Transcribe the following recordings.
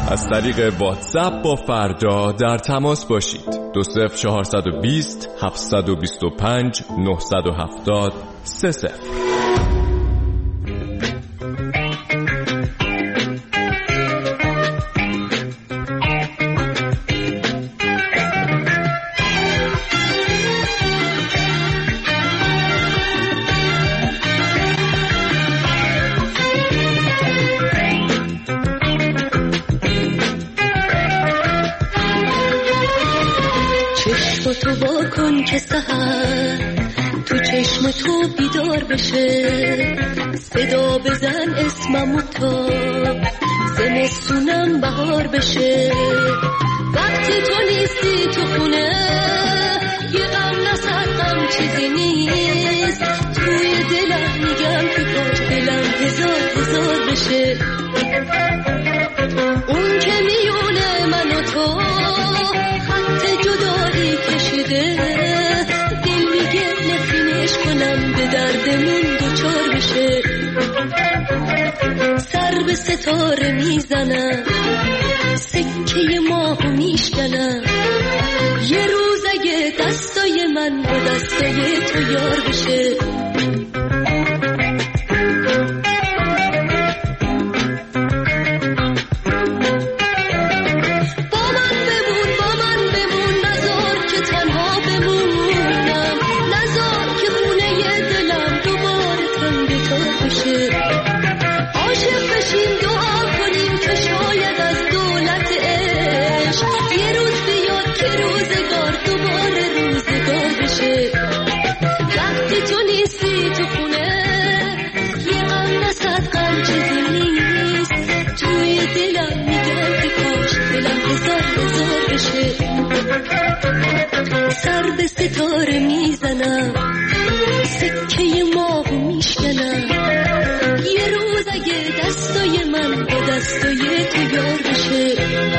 از طریق واتساپ با فردا در تماس باشید. 20420 725 970 30. تو با کن که سحر تو چشم تو بیدار بشه، صدا بزن اسممو تا زمستونم بهار بشه. وقتی تو نیستی تو خونه یه غم نصد غم چیزی نیست، توی دلم میگم که کاش دلم هزار بشه. اون که میونه من و تو خط جدایی کشیده، دل میگه نفرینش کنم به دردمون دوچار بشه. سر به ستاره میزنم، سکه ماهو میشکنم، یه روز اگه دستای من با دستای تو یار بشه. سر به ستاره میزنم، سکه ماهو میشکنم، یه روز اگه دستای من با دستای تو یار بشه.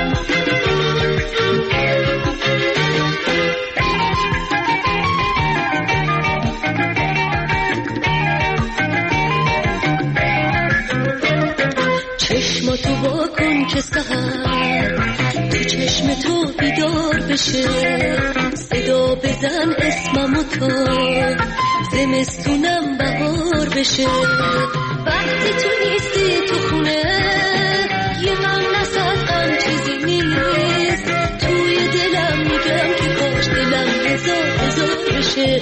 چشماتو با کن که سحر تو چشم تو بیدار بشه، صدا بزن اسممو تا زمستونم بهار بشه. وقتی تو نیستی تو خونه یه غم نصد غم چیزی نیست، توی دلم میگم که کاش دلم هزار بشه.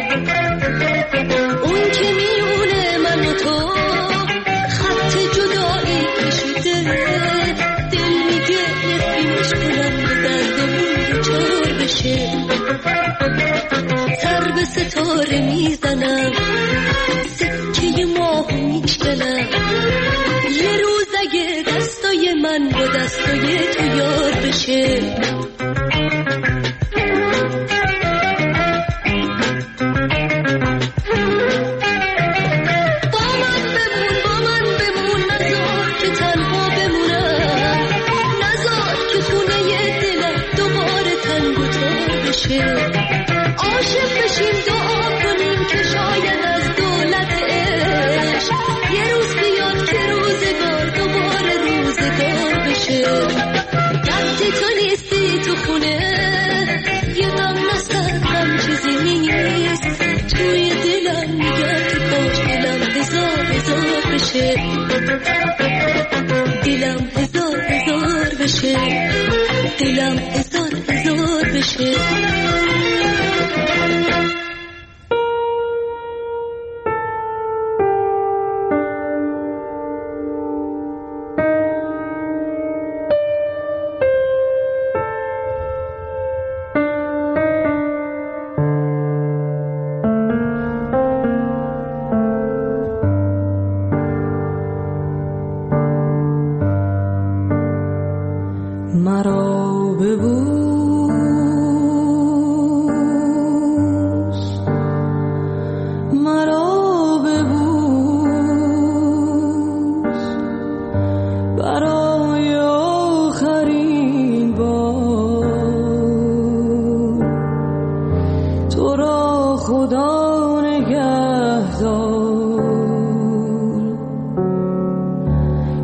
اون که میونه من و تو خط جدایی کشیده، دل میگه نفرینش کنم به دردمون دوچار بشه. سر به ستاره میزنم، سکه ماهو میشکنم، یه روز اگه دستای من با دستای تو یار بشه. عاشق بشیم دعا کنیم که شاید از دولت عشق یه روز بیاد که روزگار دوباره روزگار بشه. وقتی تو نیستی تو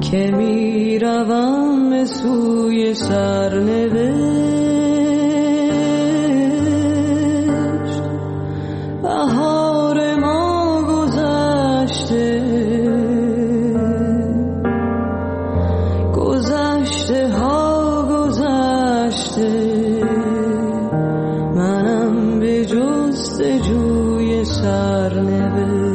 که می روم به سوی سرنوشت. بهار ما گذشته، گذشته ها گذشته، منم به جستجوی سرنوشت.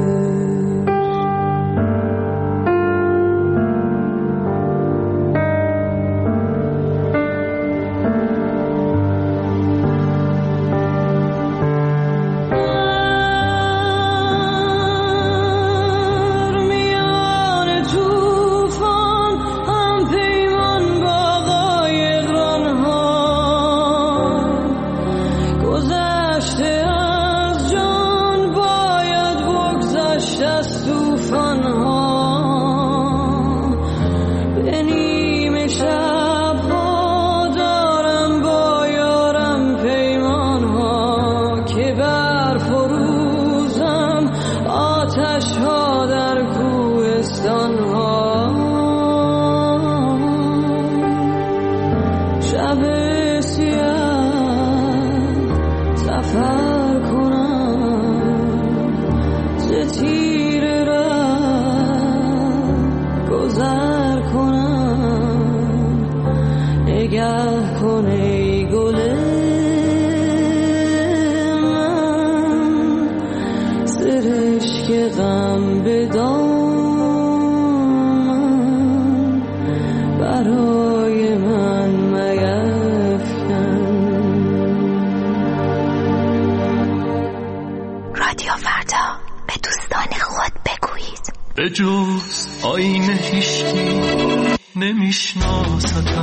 به جز آینه هیچکی نمیشناستم،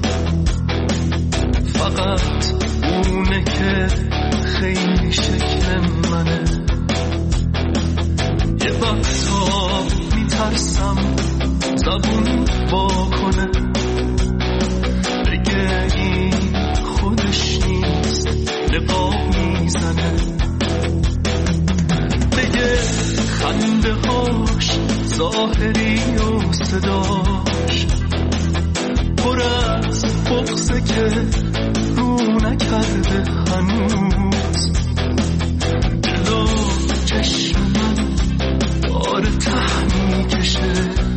فقط اونه که خیلی شکل منه. یه وقتا میترسم زبون واکنه، بگه این خودش نیست، نقاب میزنه، بگه خنده هاش ظاهری و صداش پر از بغضه که رو نکرده هنوز. جلو چشم من داره ته میکشه،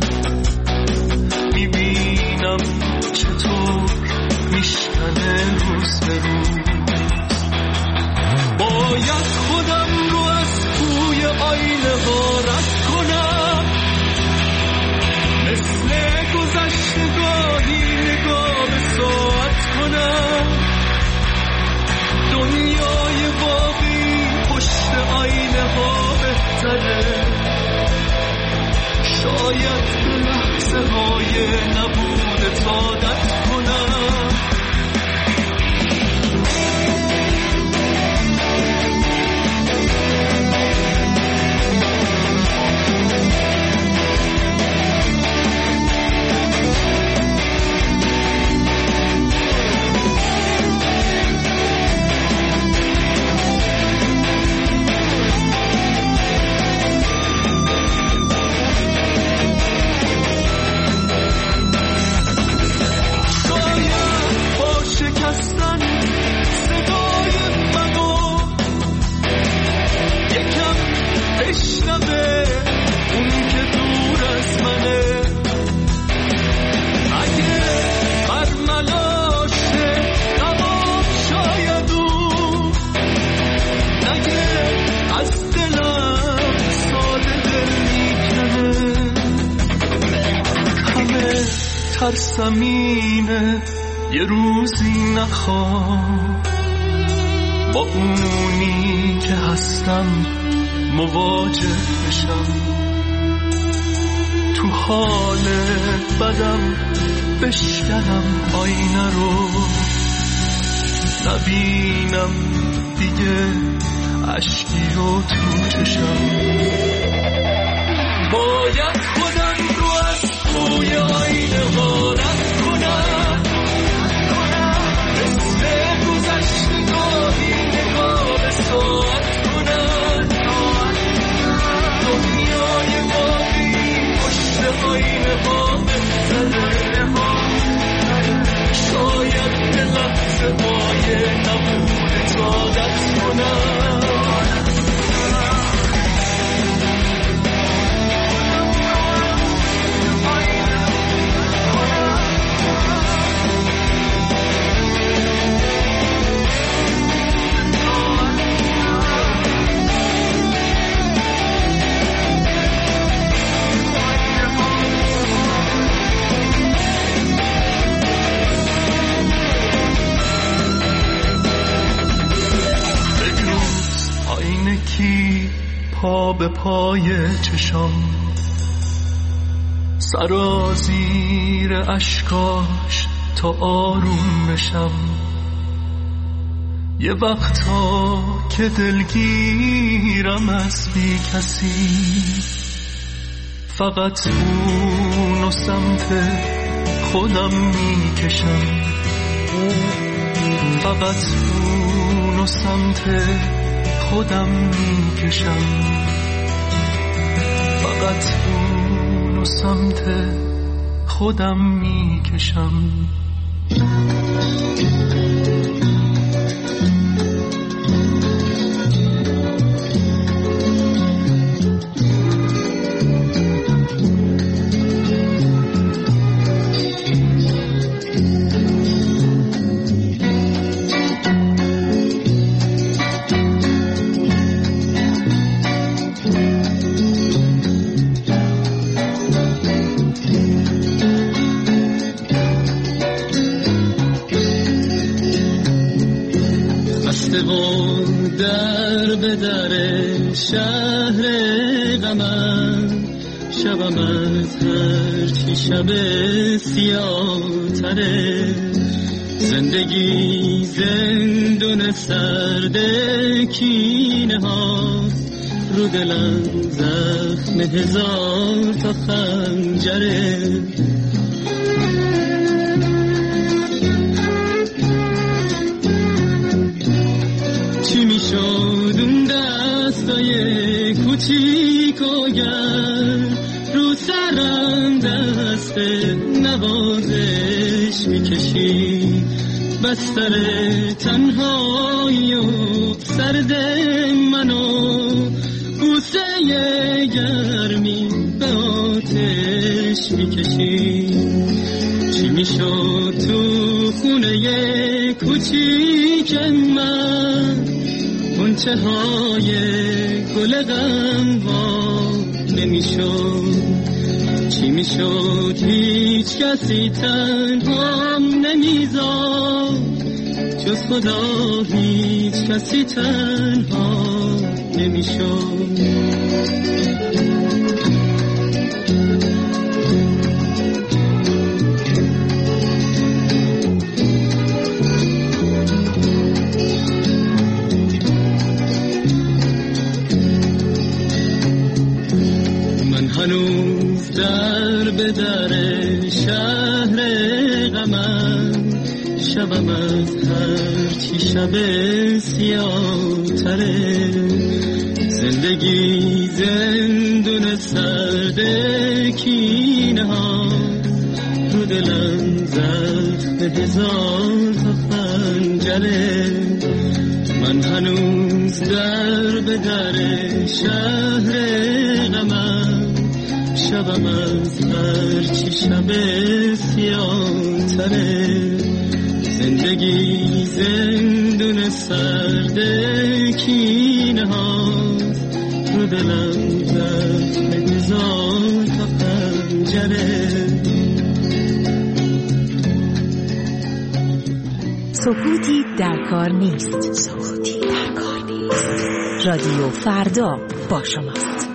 میبینم چطور میشکنه روز به روز. باید خودم رو از توی آینه ها رد کنم، مثل گذشتگاهی نگاه به ساعت کنم. دنیای واقعی پشت آینه ها بهتره، شاید به لحظه های نبودت عادت کنم. ترسمینه یه روزی نخوام با اونی که هستم مواجه بشم. تو حال بدم بشکنم آینه رو، نبینم دیگه اشکی رو تو چشم. باید خودم رو از توی آینه ها رد کنم، مثل گذشتگاهی نگاه به ساعت کنم. دنیای واقعی پشت آینه ها به پای چشام، سرازیر اشکاش تا آروم بشم. یه وقتا که دلگیرم از بی کسی، فقط اونو سمت خودم میکشم. فقط اونو سمت خودم میکشم. فقط اونو سمت خودم میکشم. در به در شهر غمم، شبم از هرچی شب سیاه تره. زندگی زندون سرد کینه هاست، رو دلم زخم هزار تا خنجره. چی میشد اون دستای کوچیک و گرم، رو سرم دست نوازش میکشی. بستر تنهایی و سرد منو، بوسه گرمی به آتش میکشی. چی میشد تو خونه کوچیک من، غنچه های گل غم وا نمیشد. چی میشد هیچ کسی تنهام نمیذاد، جز خدا هیچ کسی تنها نمیشد. هنوز در به در شهر غمم، شبم از هرچی شب سیاه تره. زندگی زندون سرد کینه ها، رو دلم زخم هزار تا خنجره. من هنوز در به در شهر غمم، شبم از هرچی شب سیاه تره. زندگی زندون سرد کینه هاست، رو دلم زخم هزار تا خنجره. سکوتی در کار نیست. سکوتی در کار نیست. رادیو فردا با شماست.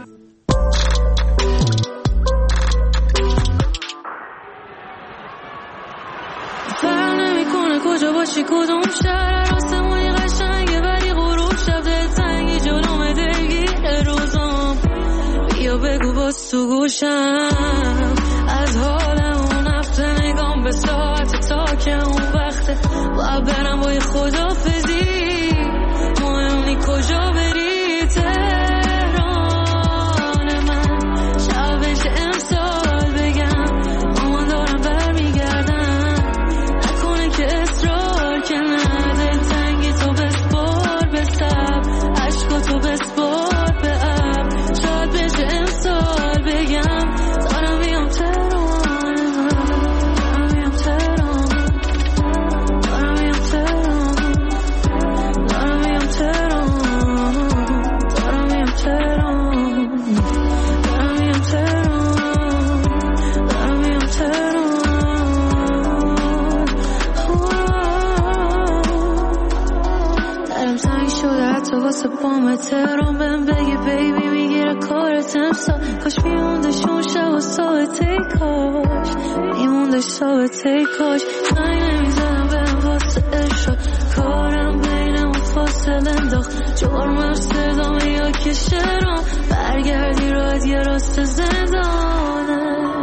فرق نمیکنه کجا باشی کدوم شهر، آسمونی قشنگه ولی غروب شب دلتنگی جلوم دلگیر روزام. بیا بگو باز تو گوشم از حال اون هفته، نگام به ساعت تا که اون وقته. باید برم با یه خدافزی، مهمی کجا بری تهران من. شبش امسال بگم امان دارم برمیگردم، نکنه که اصرار که نده. تنگی تو بسپار به سب، عشقا تو بسپار به اب. شاید بشه امسال بگم دارم میام تهران من. دارم میام تهران، دارم میام تهران، دارم میام تهران. خوابش ثابته کاش زنگ نمیزنم برم واسه ارشاد کارم بینم فاصله انداخت جرمش صدامه یا که شرام برگردی راحت یه راست زندانه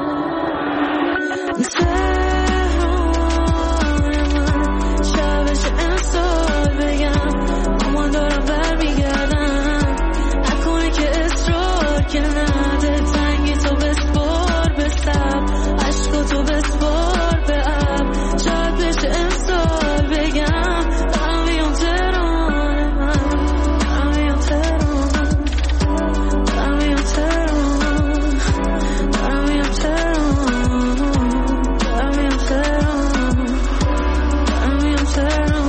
شبش امسال بگم اما دارم برمیگردم نکنه که اصرار که نده تنگی تو بسپار به سب عشق تو بسپار به اب شاید بشه امسال بگم دارم بیام تهران دارم بیام تهران دارم بیام تهران دارم بیام تهران دارم بیام تهران دارم بیام تهران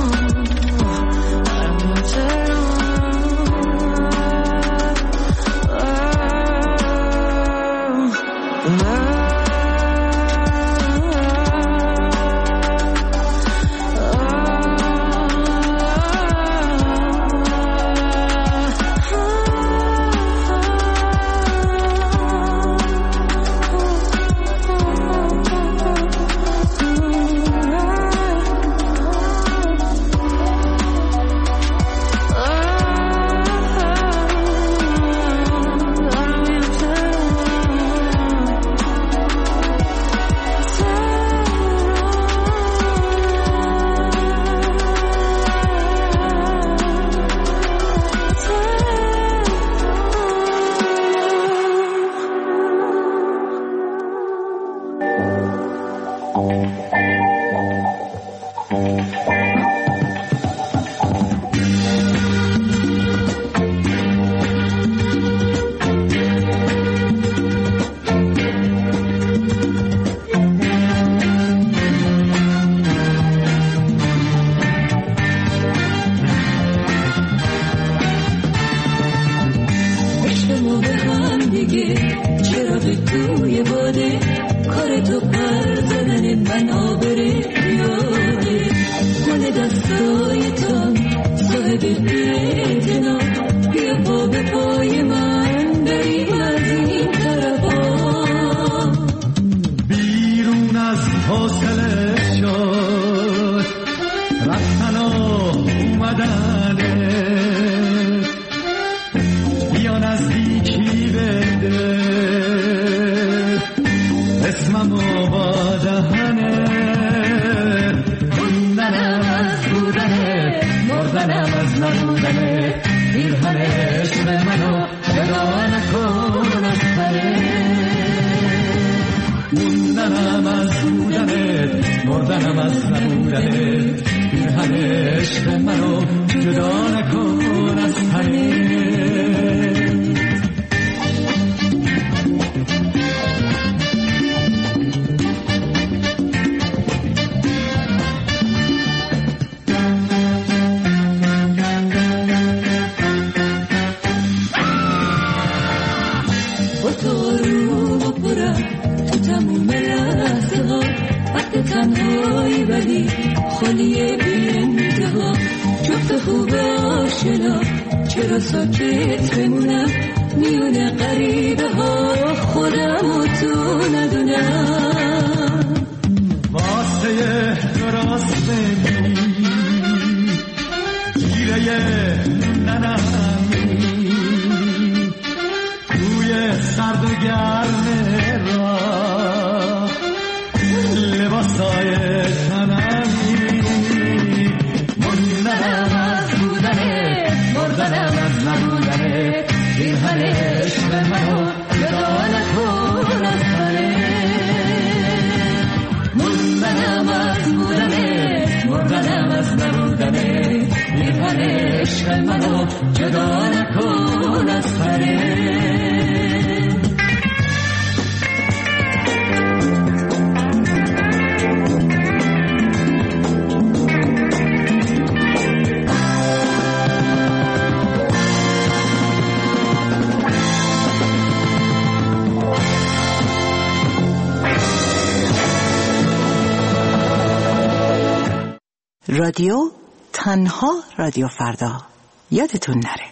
رادیو تنها رادیو فردا، یادتون نره.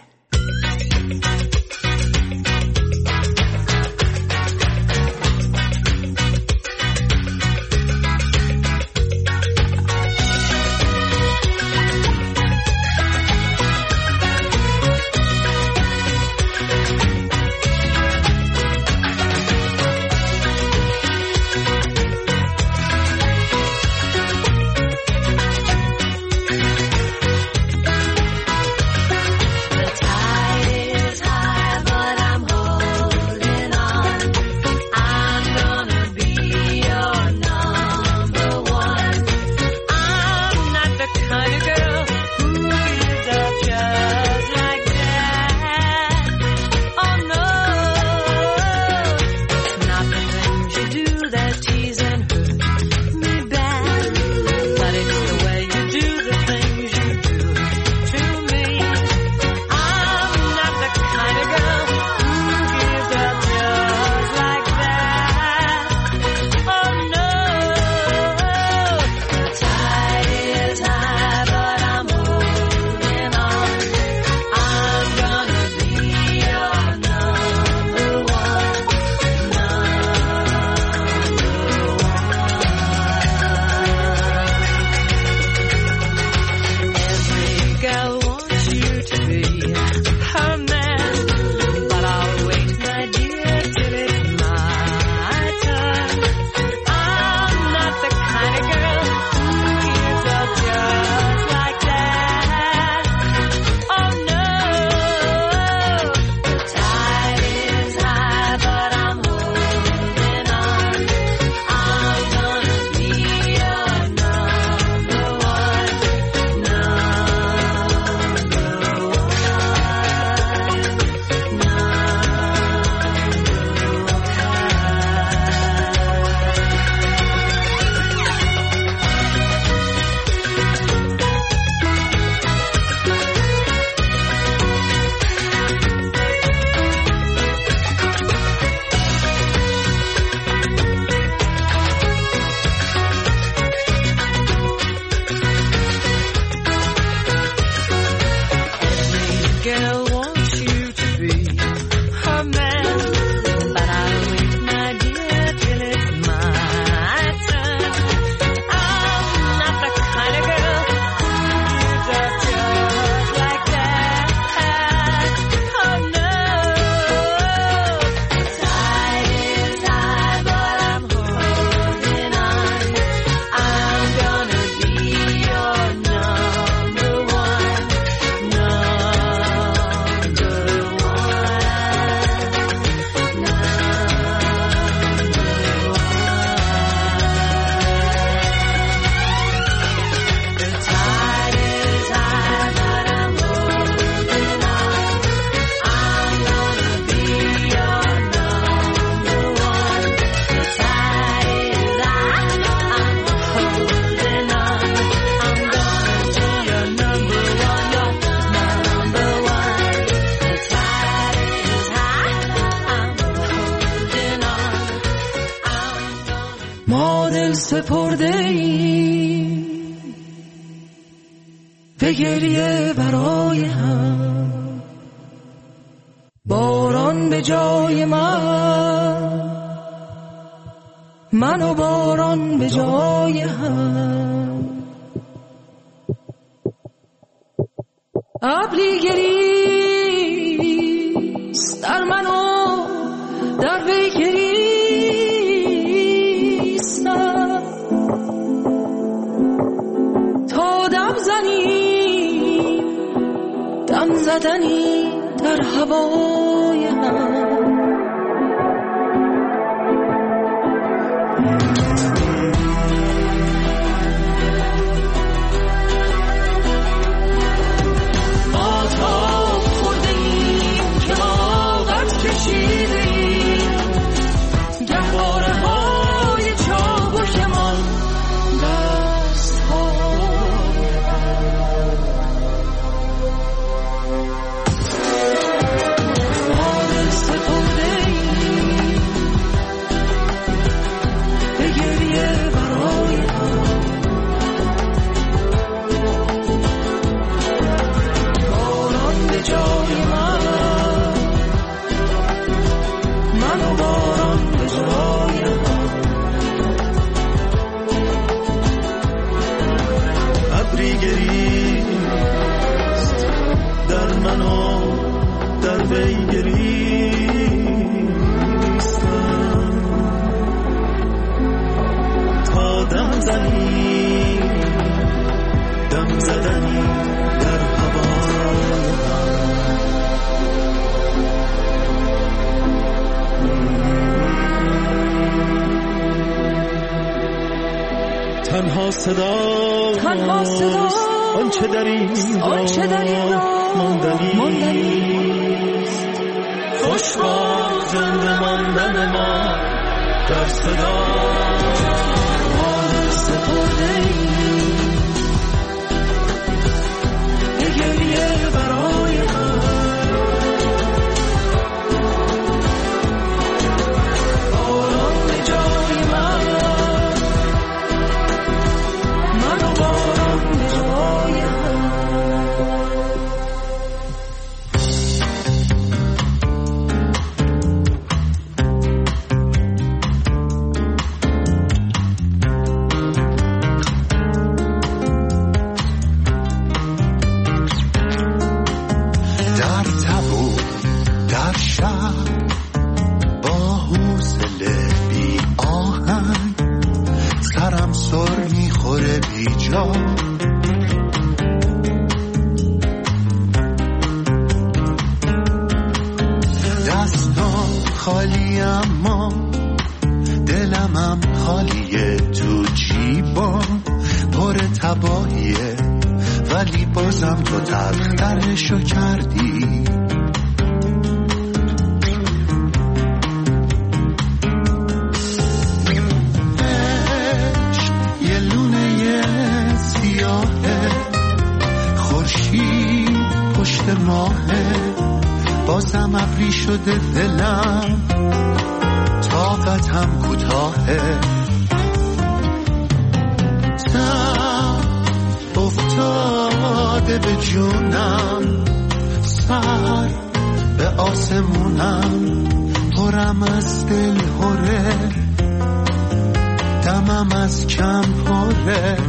ما دل سپرده ای به گریه برای هم، باران به جای من و باران به جای هم. ابری گریست در من و در وی گریستم، تا دم زنی دم زدنی در هوای هم. تنها صدا آنچه در این راه ماندنیست. خوش باد زنده ماندن ما در صدا. ما سپرده ایم به گریه برای من، باران به جای من و باران به جای هم. خالی اما دلمم خالیه، تو جیبم پر تباهیه، ولی بازم تو تلخترشو کردی. یه لونه سیاهه، خورشید پشت ماهه، بازم ابری شده دلم، طاقتم کوتاهه. تب افتاده به جونم، سر به آسمونم، پرم از دل هره، دمم از کم پره.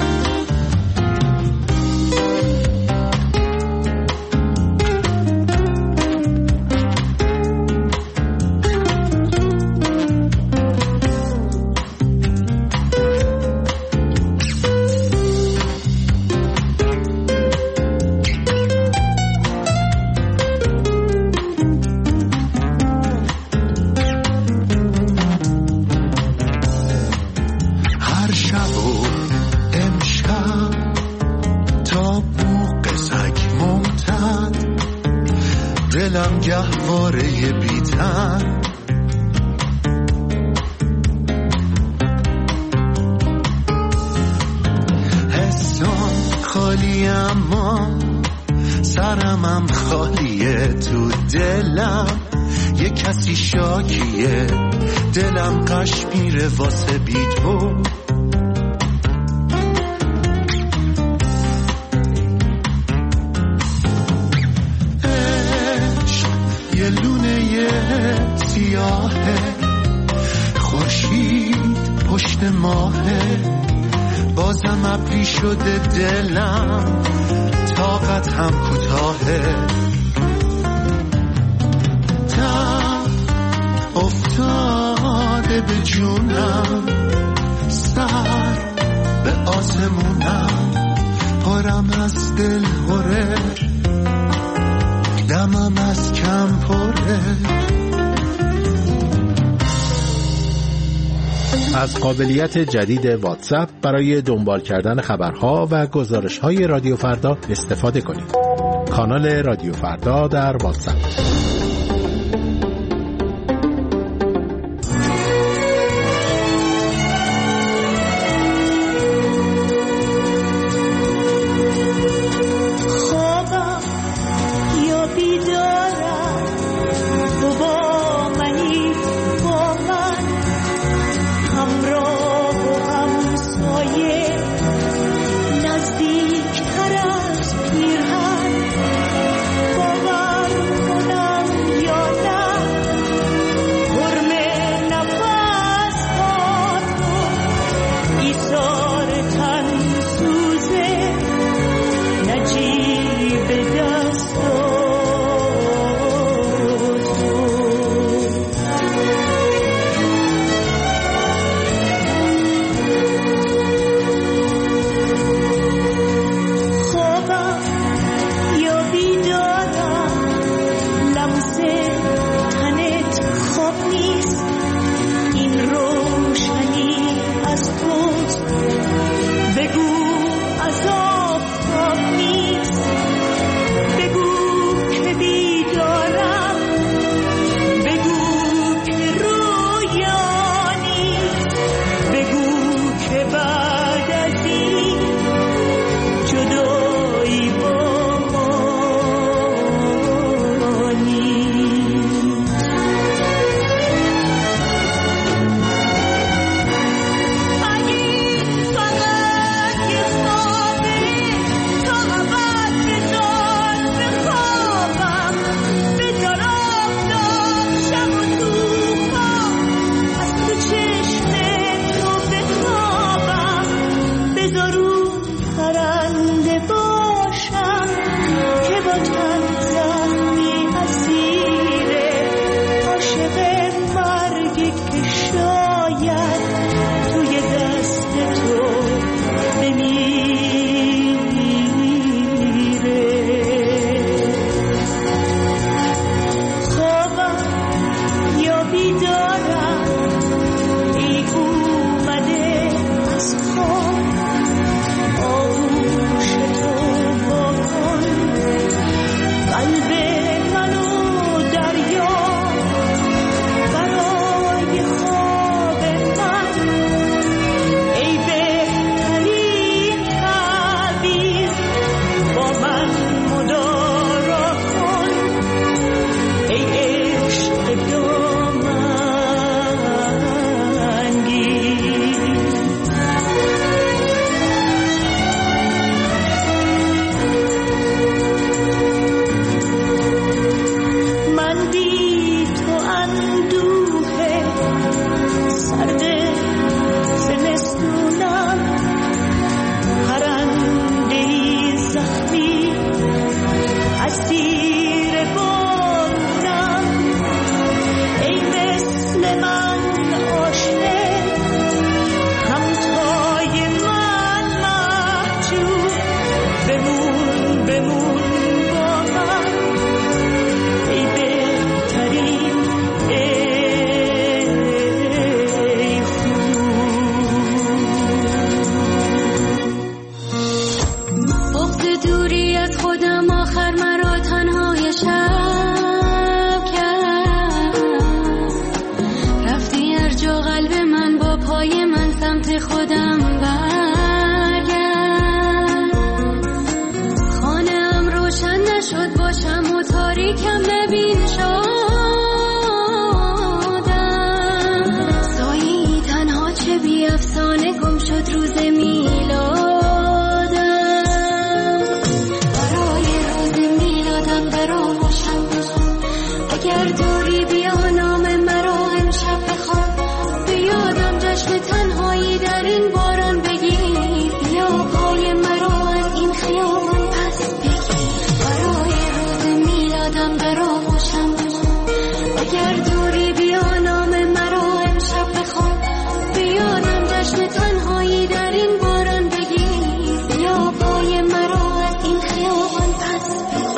دلم گهواره بیتن، حسام خالی اما سرمم خالیه، تو دلم یه کسی شاکیه، دلم قش میره واسه بی تو. عشق یه لونه سیاهه، خورشید پشت ماهه، بازم ابری شده دلم، طاقت هم کوتاهه. افتاده به جونم، سر به آسمونم، پرم از دل هره، دمم از کم پره. از قابلیت جدید واتساپ برای دنبال کردن خبرها و گزارش‌های رادیو فردا استفاده کنید. کانال رادیو فردا در واتساپ. شد باشم و تاریکم ببین شد افسانه گم شد روز میلادم، برای روز میلادم در آغوشم بخوان، اگر دوری بیا نام مرا امشب بخوان، بیادم جشن تنهایی در این باران بگیر، بیا پای مرا از این خیابان پس بگیر، برای روز میلادم در آغوشم بخوان، اگر دوری بیا نام مرا امشب بخوان، بیادم جشن تنهایی در این باران بگیر، بیا پای مرا از این خیابان پس بگیر.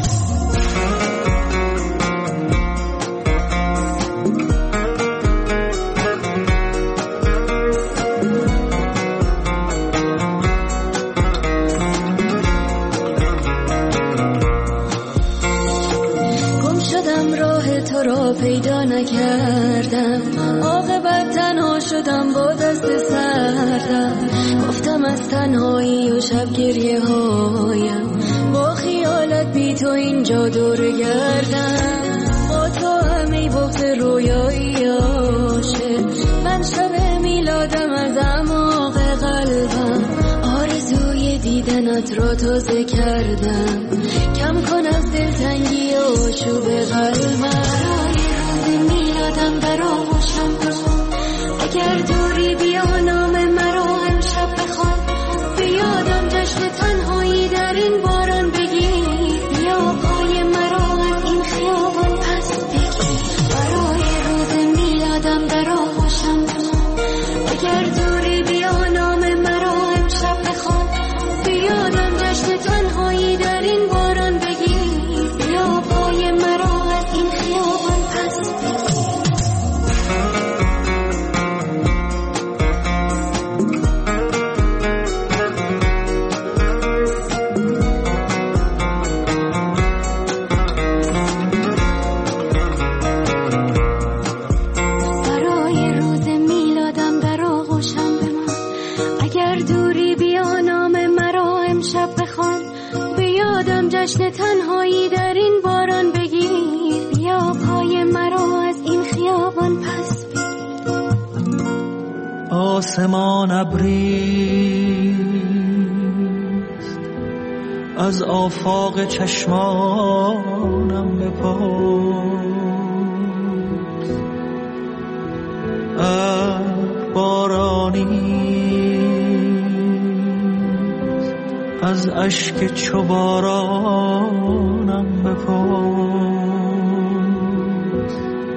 گم شدم راه تو را پیدا نکردم، عاقبت تنها شدم با دست سردم، گفتم از تنهایی و شب گریه هایم، با خیالت بی تو اینجا دور گردم، با تو همه بغض رویایی عاشق، من شب میلادم از اعماق قلبم، آرزوی دیدنت را تازه کردم، کم کن از دلتنگی و آشوب قلبم، برای روز میلادم در آغوشم بخوان، اگر دوری بیا نام مرا امشب بخوان، بیادم جشن تنهایی در این باران بگیر، بیا پای مرا از این خیابان پس بگیر، برای روز میلادم در آغوشم بخوان، اگر دوری بیا نام مرا امشب بخوان، بیادم جشن تنهایی در این باران بگیر، بیا پای مرا از این خیابان پس بگیر. برای روز میلادم در آغوشم بمان، اگر دوری بیا نام مرا امشب بخوان، بیادم جشن تنهایی در این باران بگیر، بیا پای مرا از این خیابان پس بگیر. آسمان ابریست از آفاق چشمانم بپرس، بارانیست از اشک چو بارانم بپرس،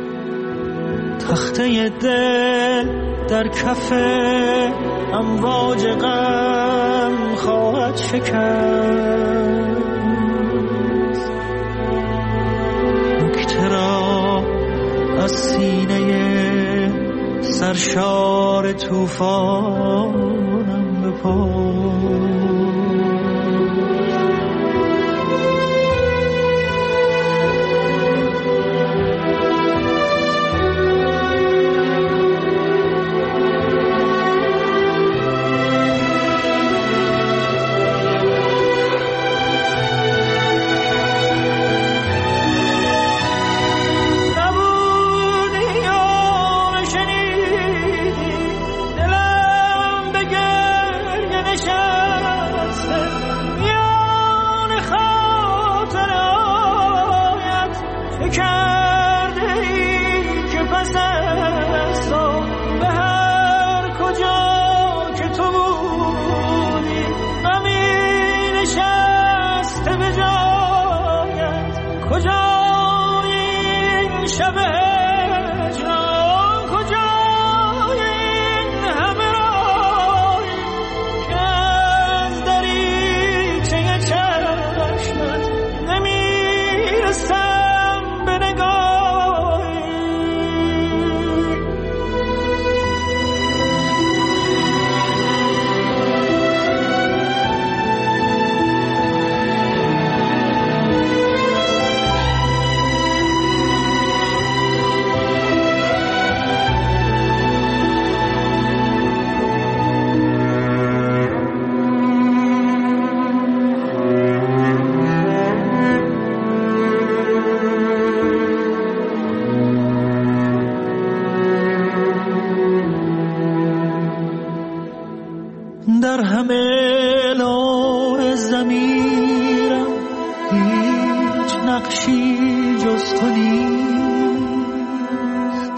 تخته دل در کف امواج غم خواهد شکست، نکته را از سینه سرشار طوفانم بپرس. در همه لوح ضمیرم هیچ نقشی جز تو نیست.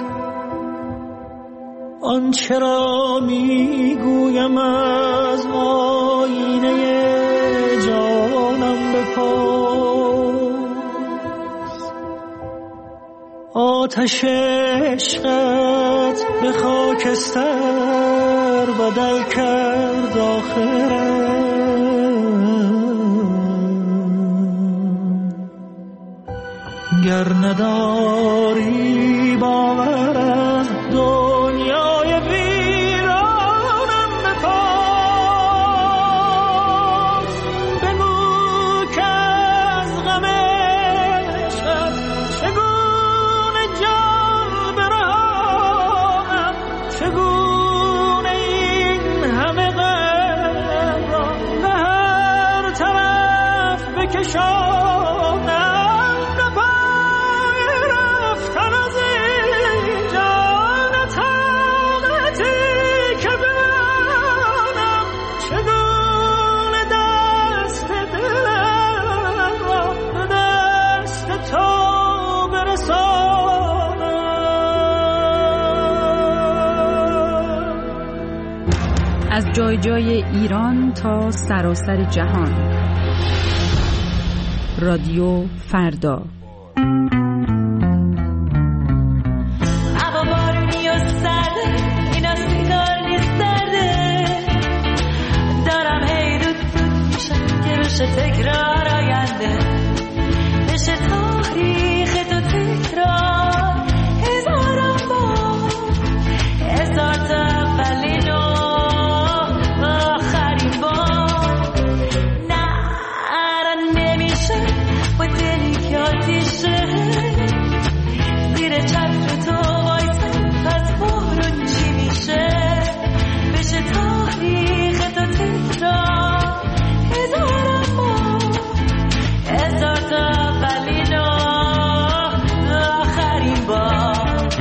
آنچه را میگویم از آینه جانم بپرس. آتش عشقت به خاکستر بدل کرد آخرم. گر نداری باور از دنیای ویرانم بپرس. بگو که از غم عشقت چگونه جان برهانم، چگونه این همه غم را به هر طرف بکشانم. از جای جای ایران تا سراسر جهان. رادیو فردا. هوا بارونی و سرده، اینا سیگار نیست درده. دارم هی رود میشم که بشه تکرار آینده، بشه تاریخ تو تکرار. هزارم بار، هزار تا اولین و آخرین بار. نه نمیشه با دلی که آتیشه زیر چتر تو وایسم، پس بارون چی میشه؟ بشه تاریخ تو تکرار. هزارم بار، هزار تا اولین و آخرین بار.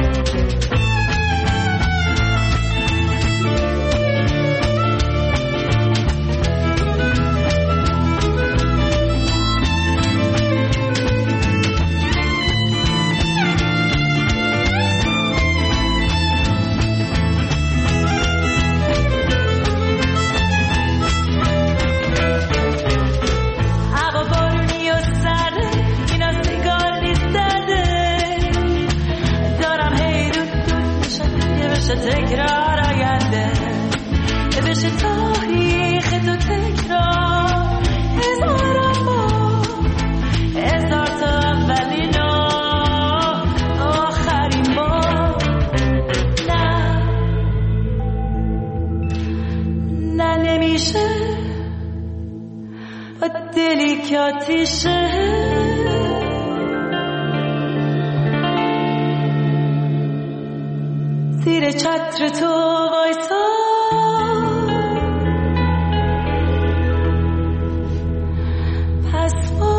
هوا بارونی و سرده، اینا سیگار نیست درده. دارم هی رود میشم که بشه تکرار آینده، بشه تاریخ تو تکرار. هزارم بار، هزار تا اولین و آخرین بار. نه نمیشه با دلی که آتیشه زیر چتر تو وایسا، پس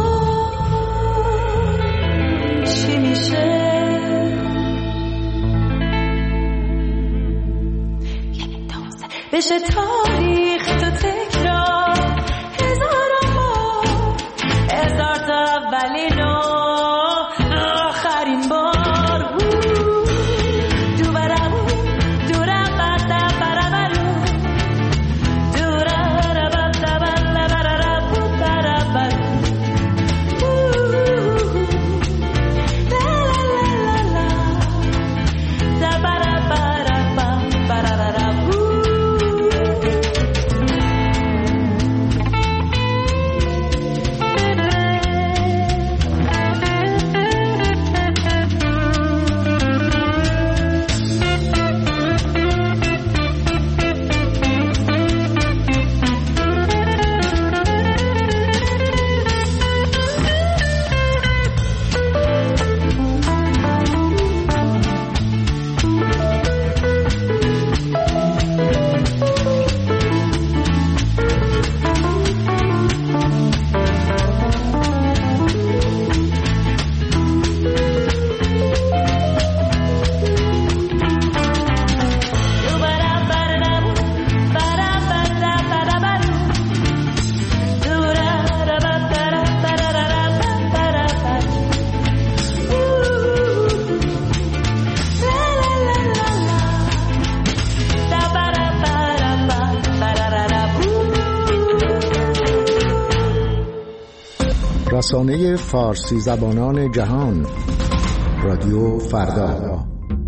چی میشه؟ بشه تاریخ تو تکرار. هزارم بار، هزار تا اولین و آخرین بار. رسانه فارسی زبانان جهان، رادیو فردا.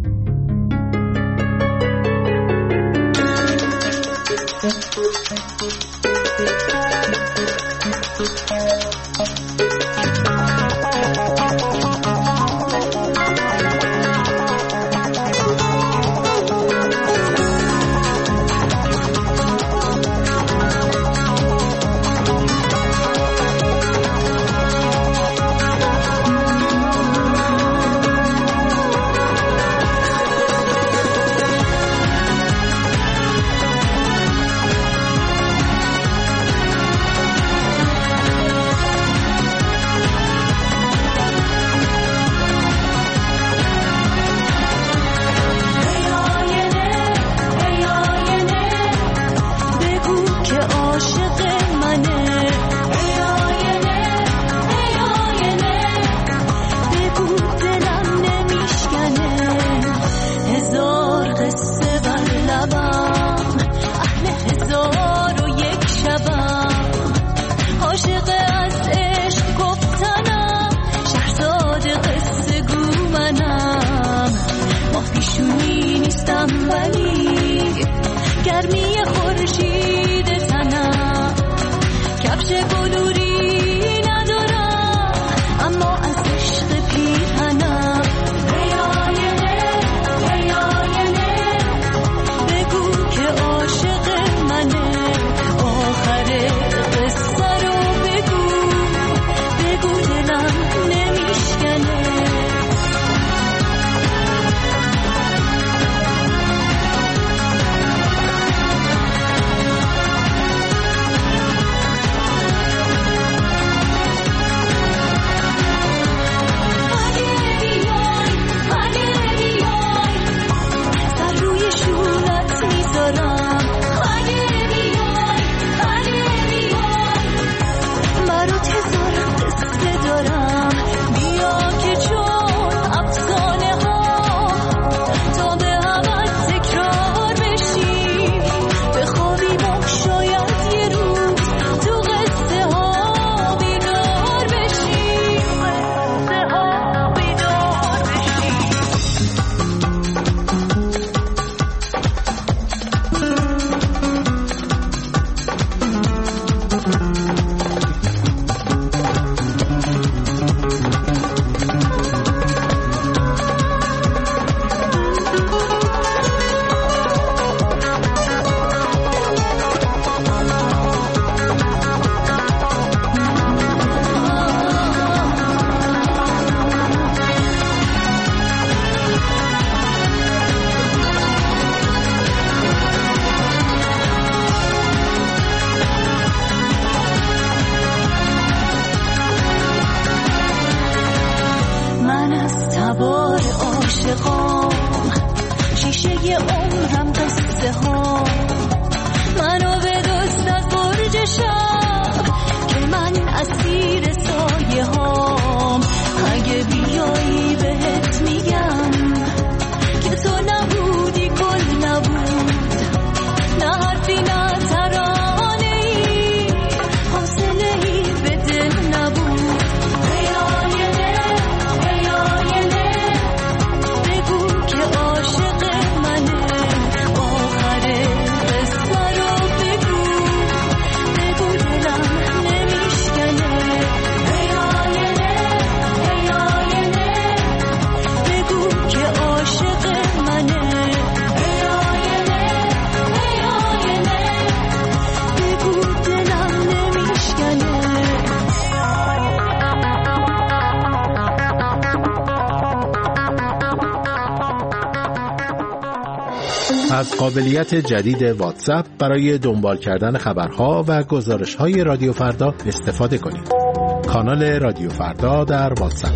از قابلیت جدید واتساپ برای دنبال کردن خبرها و گزارش‌های رادیو فردا استفاده کنید. کانال رادیو فردا در واتساپ.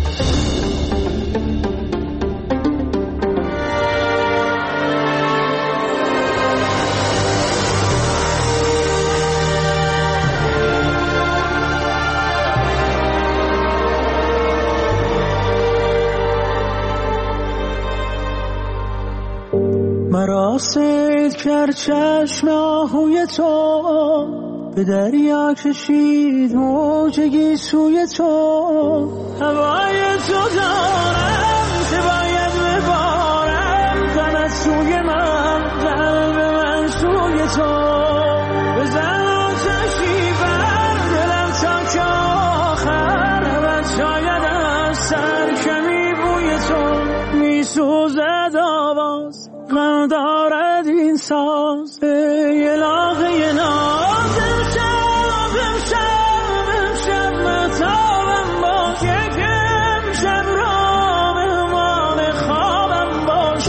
مرا سید کرد چشم آهوی تو، به دریا کشید موجگی سوی تو. هوای تو دارم که باید ببارم، غمت سوی من، قلب من سوی تو. بزن آتشی بر دلم تا که آخر ابد شاید از سر کمی بوی تو. میسوزد آواز غم دارد این ساز، ای الهه ناز. امشب متابم باش، یک امشب را مهمان خوابم باش.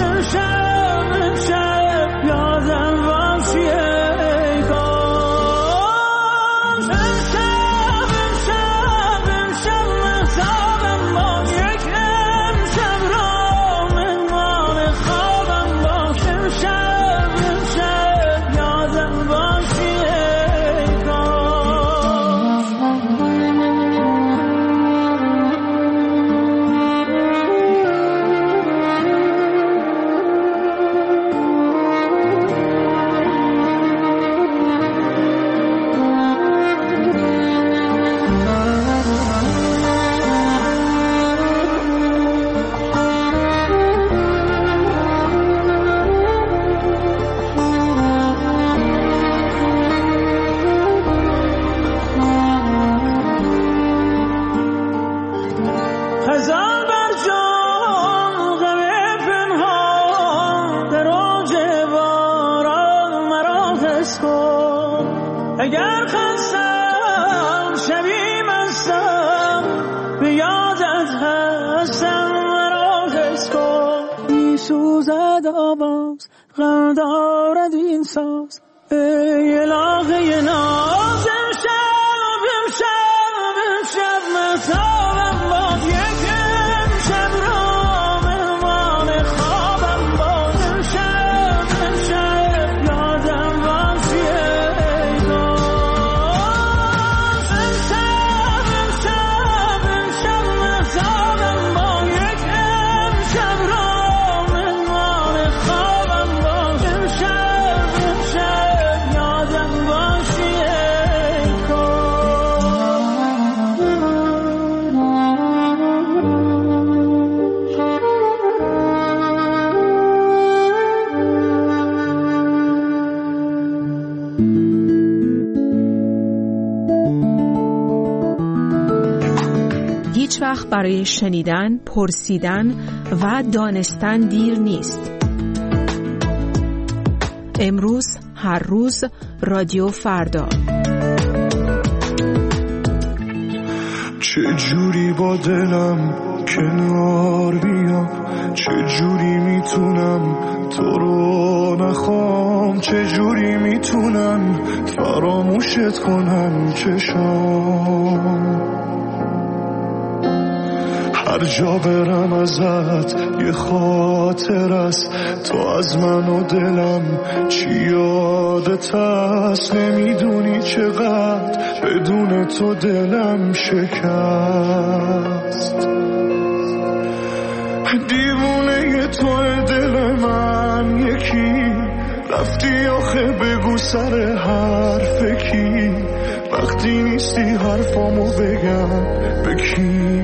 امشب یادم باشی ای کاش. امشب متابم باش، یک امشب را مهمان خوابم باش. امشب یادم باشی ای خزان بر جان غم پنهان، در اوج باران مرا حس کن. اگر خستم شبی مستم، به یادت هستم مرا حس کن. میسوزد آواز غم دارد این ساز، ای الهه ناز. امشب متابم باش، یک امشب را مهمان خوابم باش. امشب یادم باشی ای کاش. امشب متابم باش، یک امشب را مهمان خوابم باش. امشب یادم باشی ای هیچ وقت برای شنیدن، پرسیدن و دانستن دیر نیست. امروز، هر روز، رادیو فردا. چه جوری با دلم کنار بیام، چه جوری میتونم تو رو نخوام، چه جوری میتونم فراموشت کنم چشام. هر جا برم ازت یه خاطر است، تو از من و دلم چی یادت هست. نمیدونی چقدر بدون تو دلم شکست. دیوونه تو دل من یکی، رفتی آخه بگو سر حرف کی. وقتی نیستی حرفامو بگم به کی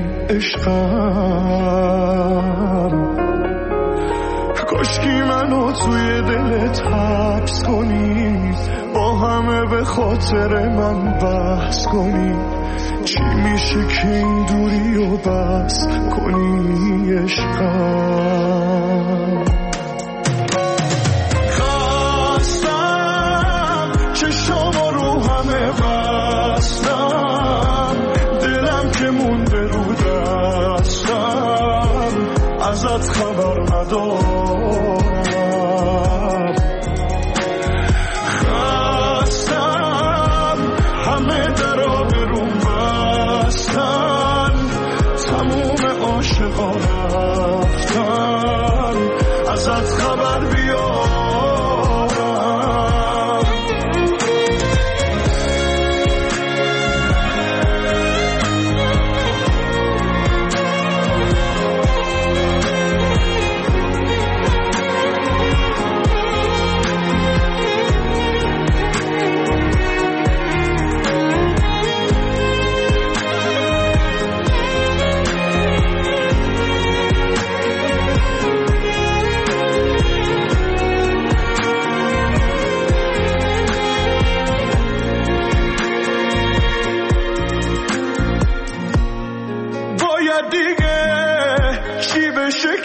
عشقم. کاشکی منو توی دلت حبس کنی، با همه به خاطر من بحث کنی. چی میشه که این دوری و بس کنی عشقم. خواستم چشامو رو همه بستم، دلم که مونده رو دستم، ازت خبر ندارم. خواستم همه درا برون بستن، تموم عاشقا رفتن، ازت خبر بیارم.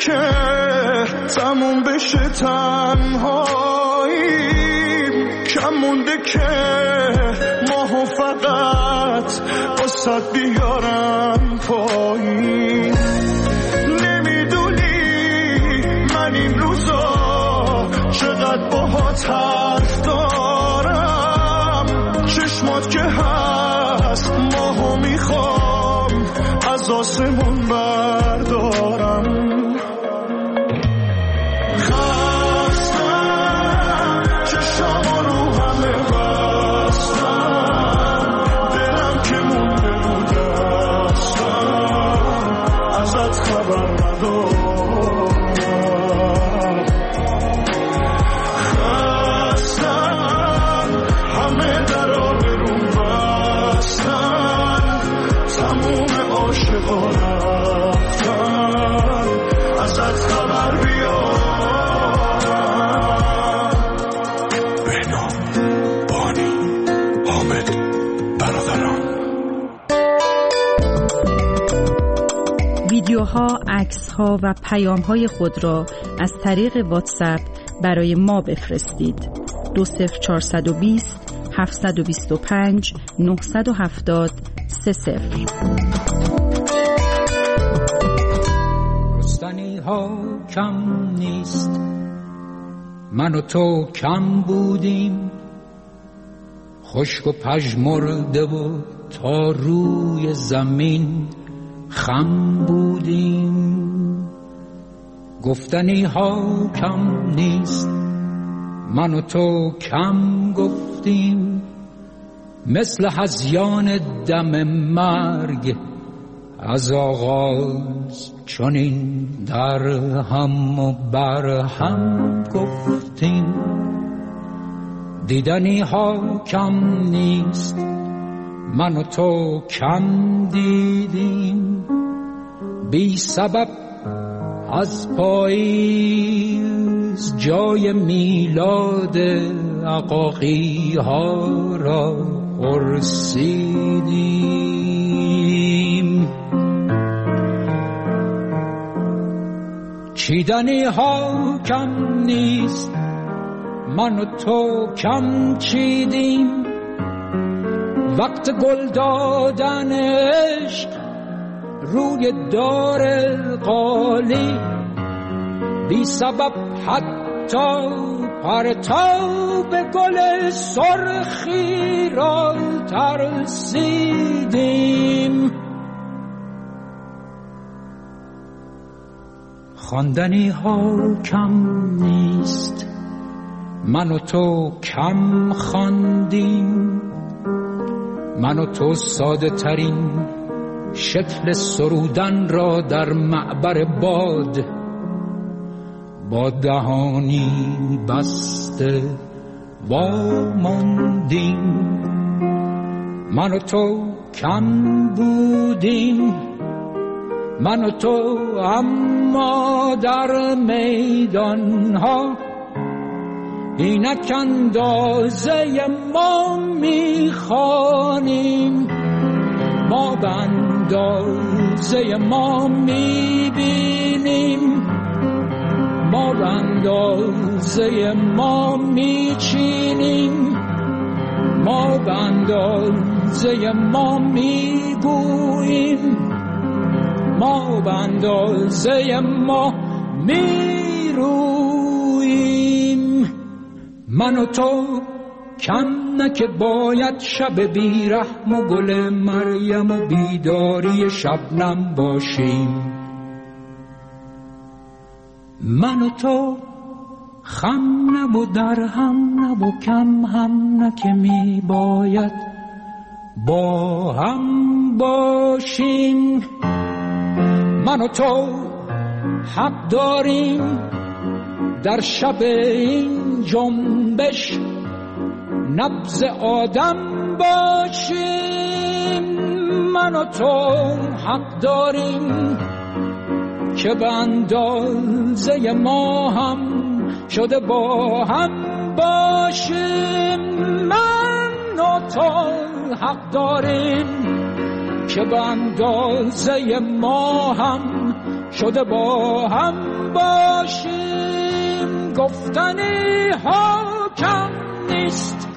که تموم بشه تنهاییم، کم مونده که ماهو فقط واسه بیارم پایین. نمیدونی من این روزا چقدر باهات حرف دارم، چشمات که هست ماهو میخوام از آسمون بردارم. ویدیوها، عکس‌ها و پیام‌های خود را از طریق واتساپ برای ما بفرستید. 20420 725 970 30. رستنی ها کم نیست، من و تو کم بودیم، خشک و پژمرده و تا روی زمین خم بودیم. گفتنی ها کم نیست، من و تو کم گفتیم، مثل هذیان دم مرگ از آغاز چنین در هم و بر هم گفتیم. دیدنی ها کم نیست، من و تو کم دیدیم، بی سبب از پاییز جای میلاد عقاقی ها را پرسیدیم. چیدنی ها کم نیست، من و تو کم چیدیم، وقت گل دادن عشق روی دار قالی، بی سبب حتی پرتاب گل سرخی را ترسیدیم. خواندنی ها کم نیست، من و تو کم خواندیم، من و تو ساده ترین شکل سرودن را در معبر باد با دهانی بسته واماندیم. من و تو کم بودیم، من و تو اما در میدان ها اینک اندازه ما میخوانیم، ما به اندازه ما میبینیم، ما به اندازه ما میچینیم، ما به اندازه ما میگوییم، ما به اندازه ما میرویم. من و تو کم نه که باید شب بیرحم و گل مریم و بیداری شبنم باشیم. من و تو خم نه و در هم نه و کم هم نه که می باید با هم باشیم. من و تو حق داریم در شب این جنبش نبض آدم باشیم. من و تو حق داریم که به اندازه ما هم شده با هم باشیم. من و تو حق داریم که به اندازه ما هم شده با هم باشیم گفتنی ها کم نیست